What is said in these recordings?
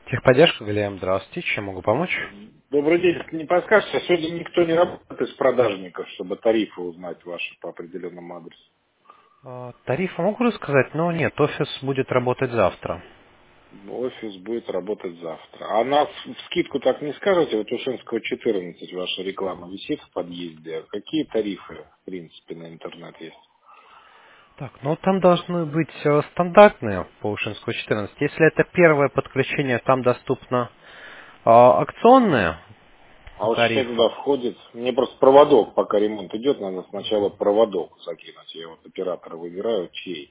Техподдержка, Галием, здравствуйте. Чем могу помочь? Добрый день. Не подскажете, сегодня никто не работает из продажников, чтобы тарифы узнать ваши по определенному адресу? Тарифы могу рассказать, но нет, офис будет работать завтра. Офис будет работать завтра. А нас в скидку так не скажете? Вот Ушинского 14 ваша реклама висит в подъезде. Какие тарифы, в принципе, на интернет есть? Так, ну там должны быть стандартные по Ушинскому 14. Если это первое подключение, там доступно акционные А вот что тарифы. туда входит? Мне просто проводок, пока ремонт идет, надо сначала проводок закинуть. Я вот оператора выбираю, чей.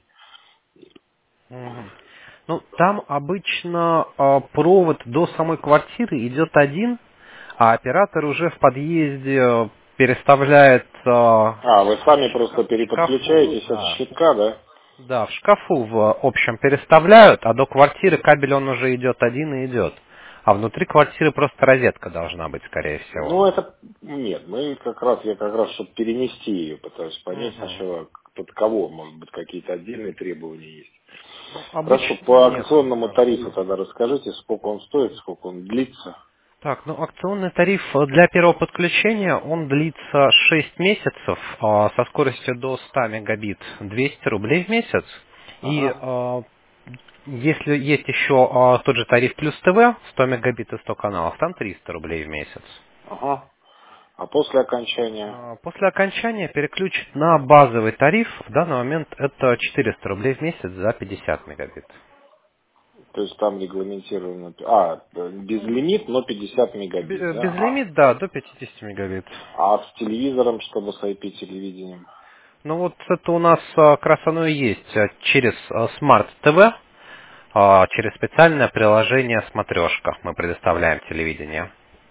Мгм. Ну, там обычно провод до самой квартиры идет один, а оператор уже в подъезде переставляет А, вы сами просто в шкафу, переподключаетесь от да. щитка, да? Да, в шкафу в общем переставляют, а до квартиры кабель он уже идет один и идет. А внутри квартиры просто розетка должна быть, скорее всего. Ну, это нет, я как раз, чтобы перенести ее, пытаюсь понять Мгм. сначала, под кого, может быть, какие-то отдельные требования есть. Ну, Хорошо, обычно по нет, акционному скажем тарифу так. тогда расскажите, сколько он стоит, сколько он длится. Так, ну акционный тариф для первого подключения, он длится 6 месяцев со скоростью до 100 мегабит 200 рублей в месяц. И Ага, если есть еще тот же тариф плюс ТВ, 100 мегабит и 100 каналов, там 300 рублей в месяц. ага. А после окончания, После окончания переключит на базовый тариф. В данный момент это 400 рублей в месяц за 50 мегабит. то есть там регламентировано, безлимит, но 50 мегабит, да? Безлимит, да, до 50 мегабит. А с телевизором, чтобы с IP-телевидением? Ну вот это у нас как раз оно и есть через Smart TV, через специальное приложение «Смотрешка» мы предоставляем телевидение.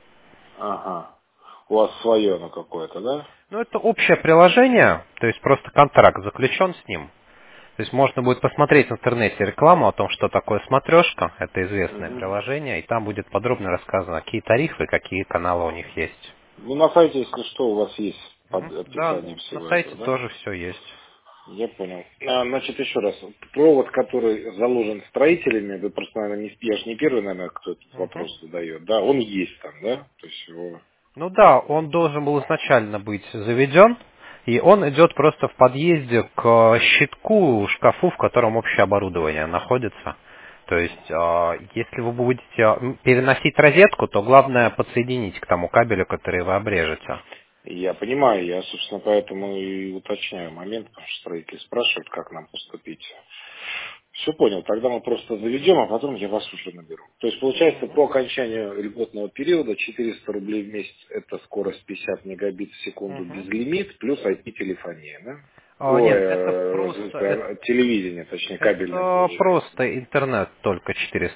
Ага. У вас свое оно какое-то, да? Ну это общее приложение, то есть просто контракт заключен с ним. То есть можно будет посмотреть в интернете рекламу о том, что такое смотрешка, это известное Угу. приложение, и там будет подробно рассказано, какие тарифы, какие каналы у них есть. Ну, на сайте, если что, у вас есть Мгм. под Да, описанием на всего сайте этого, да? тоже все есть. Я понял. Значит, еще раз. Провод, который заложен строителями, вы просто, наверное, я же не первый, наверное, кто этот Мгм. вопрос задает, да? Он есть там, да? То есть его... Ну да, он должен был изначально быть заведен, и он идет просто в подъезде к щитку, шкафу, в котором общее оборудование находится. То есть, если вы будете переносить розетку, то главное подсоединить к тому кабелю, который вы обрежете. Я понимаю, я, собственно, поэтому и уточняю момент, потому что строители спрашивают, как нам поступить. Все понял, тогда мы просто заведем, а потом я вас уже наберу. То есть, получается, по окончанию льготного периода 400 рублей в месяц– это скорость 50 мегабит в секунду без Мгм. лимит, плюс IP-телефония, да? Нет, это просто, Телевидение, точнее, кабельное это тоже. просто интернет только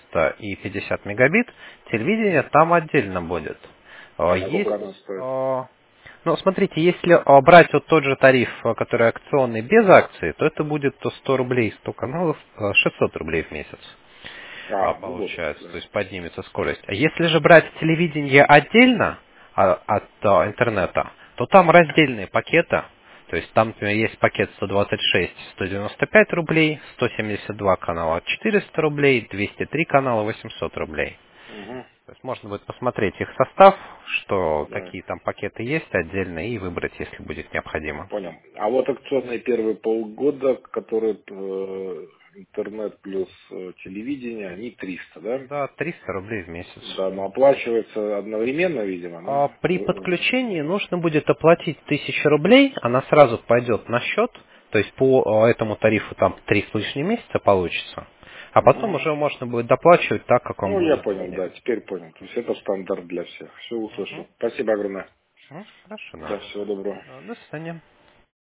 450 мегабит, телевидение там отдельно будет. А сколько Есть, оно стоит? ну смотрите, если брать вот тот же тариф, который акционный без акции, то это будет то 100 рублей, 100 каналов, 600 рублей в месяц Ну вот, получается, да. то есть поднимется скорость. А если же брать телевидение отдельно от интернета, то там раздельные пакеты. То есть там, например, есть пакет 126, 195 рублей, 172 канала 400 рублей, 203 канала 800 рублей. Угу, То есть можно будет посмотреть их состав, что да. какие там пакеты есть отдельно, и выбрать, если будет необходимо. Понял. А вот акционные первые полгода, которые интернет плюс телевидение, они 300, да? Да, 300 рублей в месяц. Да, но оплачивается одновременно, видимо, да? При подключении нужно будет оплатить 1000 рублей, она сразу пойдет на счет, то есть по этому тарифу там 3 с лишним месяца получится, а потом Мгм. уже можно будет доплачивать так, как вам Ну, я будет понял, удобнее. да, теперь понял. То есть это стандарт для всех. Все услышал. Мгм. Спасибо огромное. Хорошо, Да, да. всего доброго. До свидания.